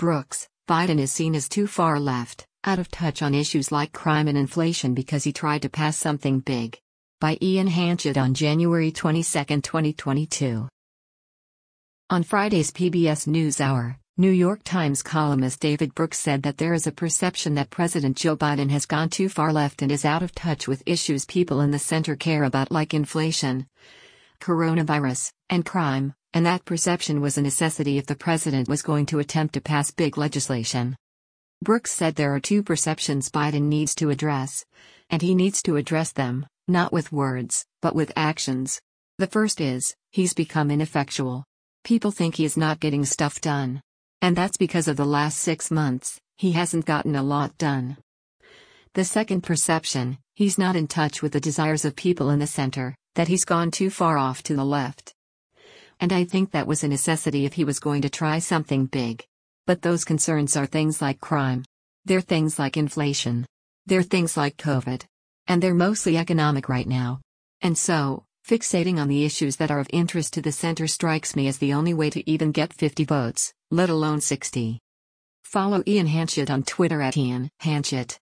Brooks, Biden is seen as too far left, out of touch on issues like crime and inflation because he tried to pass something big. By Ian Hanchett on January 22, 2022. On Friday's PBS NewsHour, New York Times columnist David Brooks said that there is a perception that President Joe Biden has gone too far left and is out of touch with issues people in the center care about like inflation, coronavirus, and crime, and that perception was a necessity if the president was going to attempt to pass big legislation. Brooks said there are two perceptions Biden needs to address, and he needs to address them, not with words, but with actions. The first is, he's become ineffectual. People think he is not getting stuff done. And that's because of the last 6 months, he hasn't gotten a lot done. The second perception, he's not in touch with the desires of people in the center, that he's gone too far off to the left. And I think that was a necessity if he was going to try something big. But those concerns are things like crime. They're things like inflation. They're things like COVID. And they're mostly economic right now. And so, fixating on the issues that are of interest to the center strikes me as the only way to even get 50 votes, let alone 60. Follow Ian Hanchett on Twitter @IanHanchett.